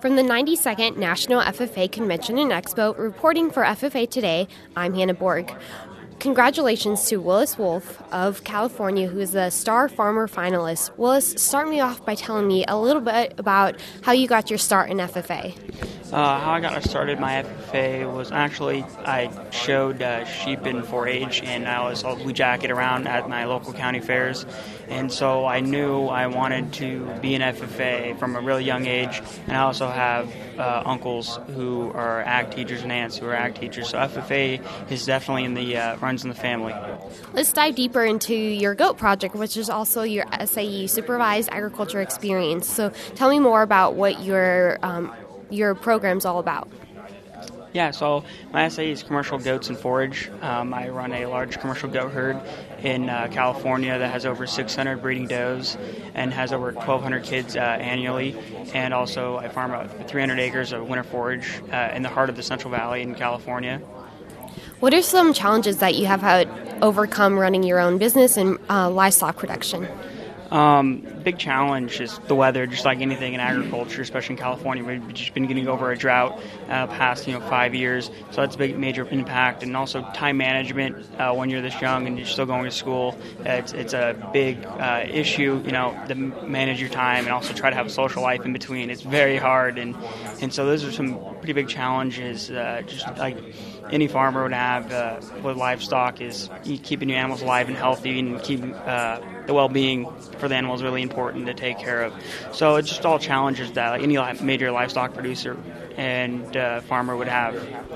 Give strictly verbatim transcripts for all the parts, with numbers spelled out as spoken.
From the ninety-second National F F A Convention and Expo, reporting for F F A Today, I'm Hannah Borg. Congratulations to Willis Wolf of California, who is the Star Farmer finalist. Willis, start me off by telling me a little bit about how you got your start in F F A. Uh, how I got started my F F A was actually I showed uh, sheep in four H, and I was a blue jacket around at my local county fairs, and so I knew I wanted to be an F F A from a really young age, and I also have uh, uncles who are ag teachers and aunts who are ag teachers, so F F A is definitely in the uh, runs in the family. Let's dive deeper into your GOAT project, which is also your S A E, Supervised Agriculture Experience. So tell me more about what your um, your program's all about. Yeah, so my S A E is commercial goats and forage. Um, I run a large commercial goat herd in uh, California that has over six hundred breeding does and has over twelve hundred kids uh, annually. And also I farm about three hundred acres of winter forage uh, in the heart of the Central Valley in California. What are some challenges that you have had overcome running your own business and uh, livestock production? Um, big challenge is the weather, just like anything in agriculture, especially in California. We've just been getting over a drought uh, past, you know, five years, so that's a big, major impact. And also time management uh, when you're this young and you're still going to school. It's it's a big uh, issue, you know, to manage your time and also try to have a social life in between. It's very hard, and and so those are some pretty big challenges. Uh, just like any farmer would have uh, with livestock, is keeping your animals alive and healthy and keeping uh, the well-being for the animals is really important to take care of. So it's just all challenges that like any major livestock producer and uh, farmer would have.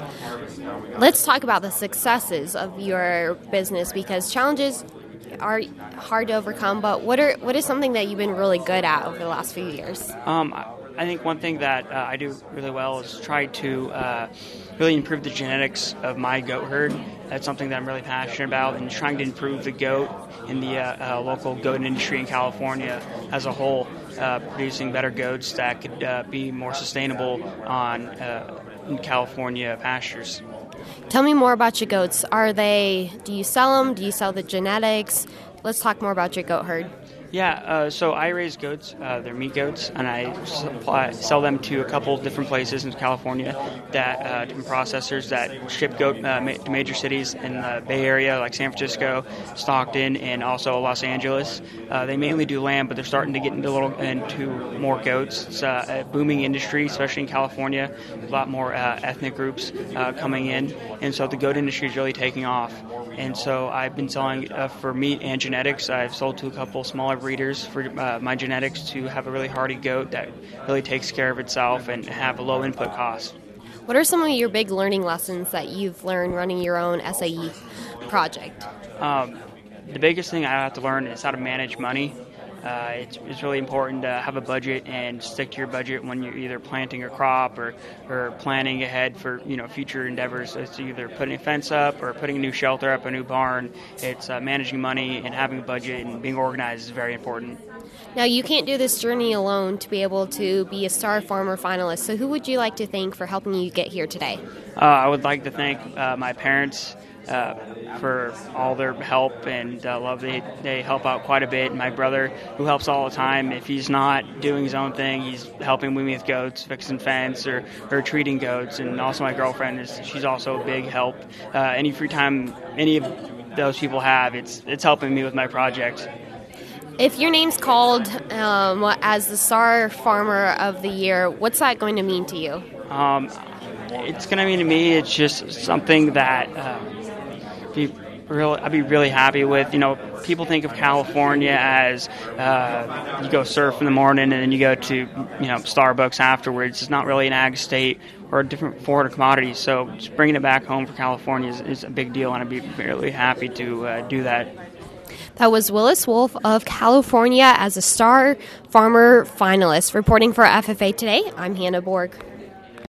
Let's talk about the successes of your business, because challenges are hard to overcome, but what are what is something that you've been really good at over the last few years? Um, I think one thing that uh, I do really well is try to uh, really improve the genetics of my goat herd. That's something that I'm really passionate about, and trying to improve the goat in the uh, uh, local goat industry in California as a whole, uh, producing better goats that could uh, be more sustainable on uh, in California pastures. Tell me more about your goats. Are they? Do you sell them? Do you sell the genetics? Let's talk more about your goat herd. Yeah, uh, so I raise goats. Uh, they're meat goats, and I supply, sell them to a couple different places in California, that uh, different processors that ship goat uh, ma- to major cities in the Bay Area, like San Francisco, Stockton, and also Los Angeles. Uh, they mainly do lamb, but they're starting to get into a little into more goats. It's uh, a booming industry, especially in California. A lot more uh, ethnic groups uh, coming in, and so the goat industry is really taking off. And so I've been selling uh, for meat and genetics. I've sold to a couple smaller breeders for uh, my genetics to have a really hardy goat that really takes care of itself and have a low input cost. What are some of your big learning lessons that you've learned running your own S A E project? Um, the biggest thing I have to learn is how to manage money. Uh, it's, it's really important to have a budget and stick to your budget when you're either planting a crop or, or planning ahead for, you know, future endeavors. It's either putting a fence up or putting a new shelter up, a new barn. It's uh, managing money and having a budget and being organized is very important. Now, you can't do this journey alone to be able to be a Star Farmer finalist, so who would you like to thank for helping you get here today? Uh, I would like to thank uh, my parents Uh, for all their help and uh, love. They, they help out quite a bit. My brother, who helps all the time, if he's not doing his own thing, he's helping me with goats, fixing fence, or, or treating goats. And also my girlfriend, is she's also a big help. Uh, any free time any of those people have, it's it's helping me with my project. If your name's called um, as the Star Farmer of the Year, what's that going to mean to you? Um, it's going to mean to me, it's just something that uh, be real, I'd be really happy with. You know, people think of California as uh, you go surf in the morning and then you go to, you know, Starbucks afterwards. It's not really an ag state or a different foreign commodity. So just bringing it back home for California is, is a big deal, and I'd be really happy to uh, do that. That was Willis Wolf of California as a Star Farmer finalist. Reporting for F F A Today, I'm Hannah Borg.